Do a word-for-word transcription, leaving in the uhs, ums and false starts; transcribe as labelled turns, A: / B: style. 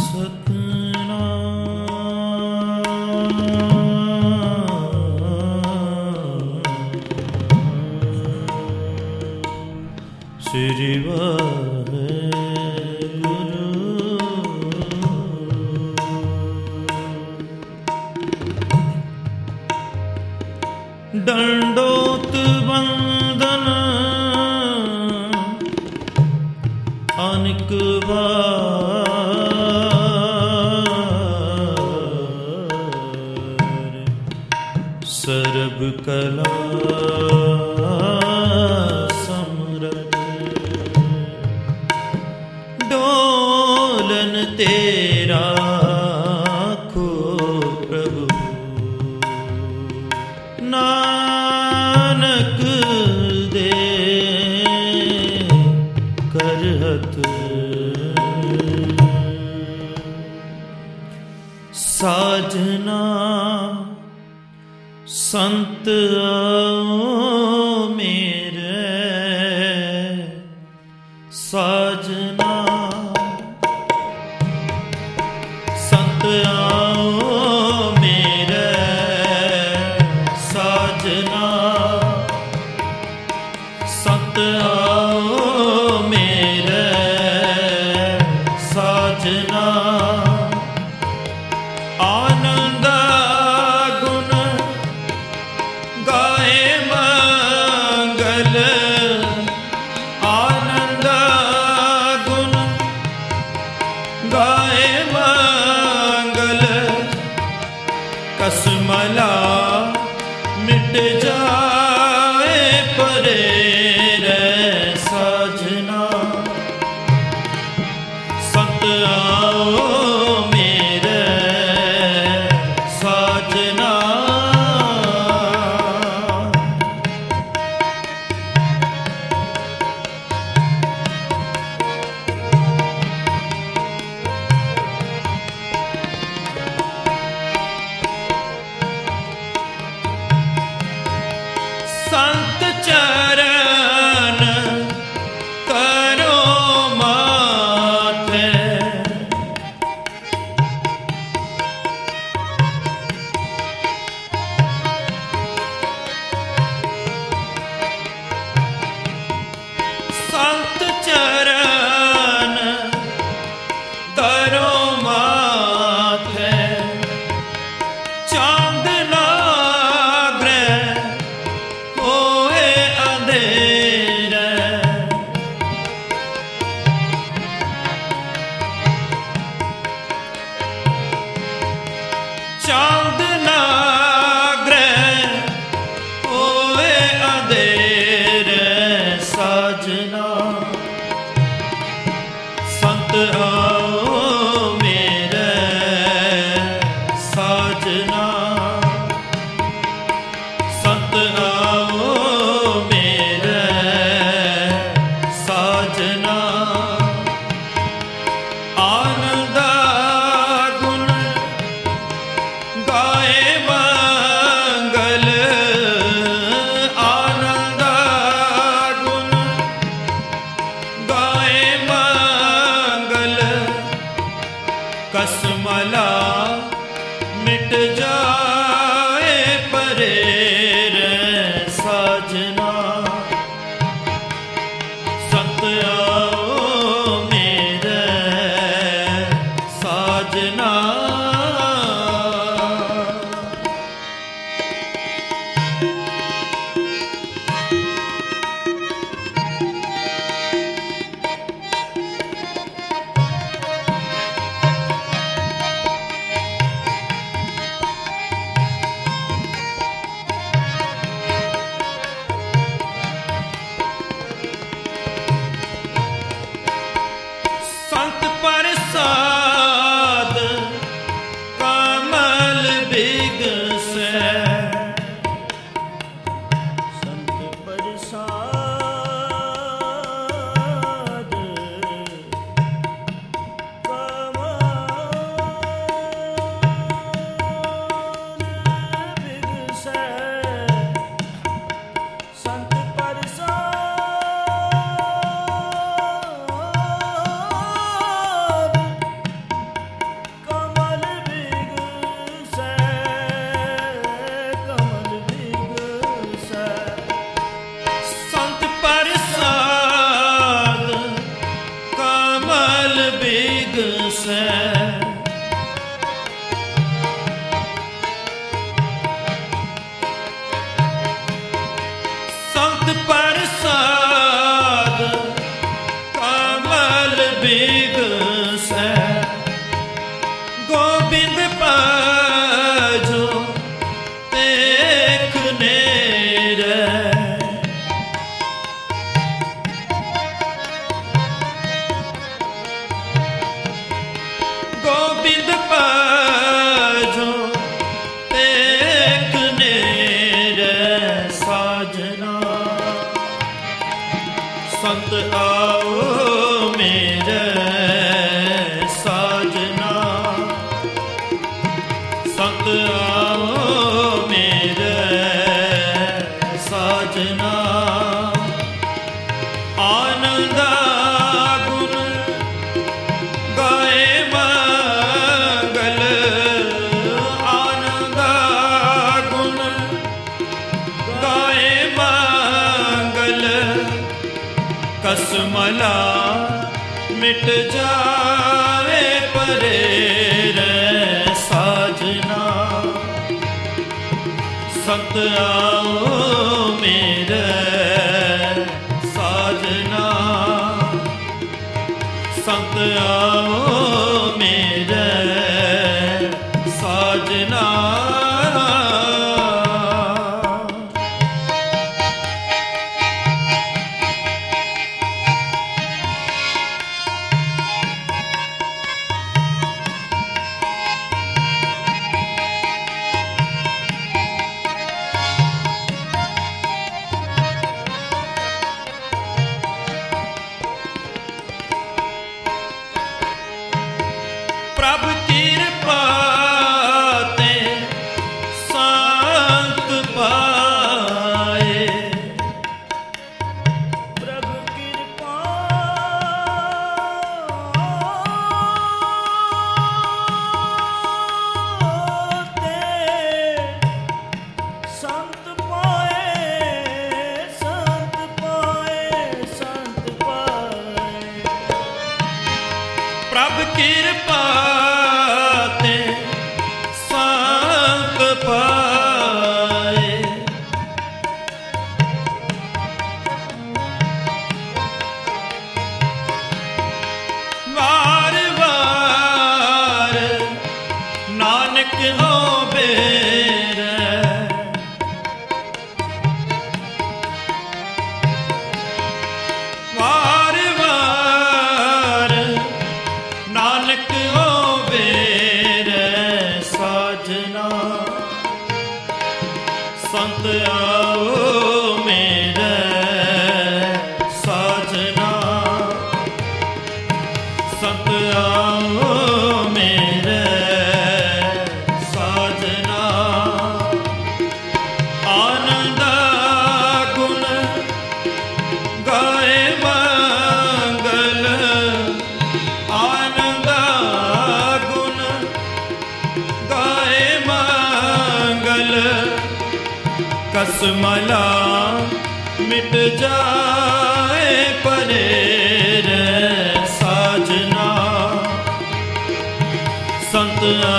A: ਸ੍ਰੀ ਵਾਹਿਗੁਰੂ। ਡੰਡੋਤ ਬੰਦਨ ਅਨੇਕ ਵਾਰ ਸਰਬ ਕਲਾ ਤੇਰਾ ਖੋ ਪ੍ਰਭੂ ਨਾਨਕ ਦੇ ਕਰ ਹੱਥ। ਸਾਜਨਾ ਸੰਤ ਆਓ ਮੇਰੇ ਸਾਜਨਾ ਆਓ ਮੇਰੇ ਸਾਜਨਾ ਸੰਤ ਆਓ ਮੇਰੇ ਸਾਜਨਾ ਆਨੰਦ ਗੁਣ ਗਾਏ ਮੰਗਲ ਆਨੰਦ ਗੁਣ ਗਾਏ ਕਸਮਲਾ ਮਿਟ ਜਾਏ ਪਰੇ ਰਹਿ ਸਾਜਨਾ ਸੰਤ ਆਓ ਮੇਰੇ ਸਾਜਨਾ ਸੰਤ ਚਰਨ ਕਰੋ ਮਾਥੇ ਸੰਤ ਚਰਨ ਕਰੋ ਮਾਥੇ ਚਾਂਦ ਚਾਂਦ ਨਾ ਗ੍ਰਹਿ ਹੋਏ ਅੰਧੇਰ ਸਾਜਨਾ ਸੰਤ ਆਓ ਮੇਰੇ ਸਾਜਨਾ ਸੰਤ ਆਓ ਮੇਰੇ ਸਾਜਨਾ ਆਨੰਦ ਗਾਏ ਮੰਗਲ ਆਨੰਦ ਗੁਣ ਗਾਏ ਮੰਗਲ ਕਸਮਲਾ ਮਿਟ ਜਾਏ ਪਰੇ ਰਹਿ ਸਾਜਨਾ ਸੰਤ ਆਓ ਮੇਰੇ ਸਾਜਨਾ ਸੰਤ ਪ੍ਰਸਾਦ ਕਮਲ ਬਿਗਸੈ ਗੋਬਿੰਦ ਭਜੋ ਦੇਖ ਨੇਰੇ ਗੋਬਿੰਦ ਭਜੋ ਦੇਖ ਨੇਰੇ ਸਾਜਨਾ ਸੰਤ ਆਓ ਮੇਰੇ ਸਾਜਨਾ ਸੰਤ ਆਓ ਮੇਰੇ ਸਾਜਨਾ ਆਨੰਦ ਗੁਣ ਗਾਏ ਮੰਗਲ ਆਨੰਦ ਗੁਣ ਗਾਏ ਮੰਗਲ ਕਸਮਲਾ ਮਿਟ ਜਾਵੇ ਪਰੇ ਰੇ ਸਾਜਨਾ ਸੰਤ ਆਓ ਮੇਰੇ ਸਾਜਨਾ ਸੰਤ ਆਓ ਮੇਰੇ ਸਾਜਨਾ ਪ੍ਰਭ ਕਿਰਪਾ ਤੇ ਸੰਤ ਪਾਏ ਪ੍ਰਭ ਕਿਰਪਾ ਤੇ ਸੰਤ ਪਾਏ ਸੰਤ ਪਾਏ ਸੰਤ ਪਾਏ ਪ੍ਰਭ ਕਿਰਪਾ ਤੇ ਸੰਤ ਪਾਏ ਵਾਰ ਵਾਰ ਨਾਨਕ ਹੋਵੇ ਵਾਰ ਵਾਰ ਨਾਨਕ ਹੋਵੇ ਰੇ ਸਾਜਨਾ ਸੰਤ ਆਓ ਮੇਰੇ ਸਾਜਨਾ ਸੰਤ ਆਓ ਮੇਰੇ ਸਾਜਨਾ ਆਨੰਦ ਗੁਣ ਗਾਏ ਮੰਗਲ ਆਨੰਦ ਗੁਣ ਗਾਏ ਮੰਗਲ ਕਸਮਲਾ ਮਿਟ ਜਾਏ ਪਰੇ ਰੇ ਸਾਜਨਾ ਸੰਤ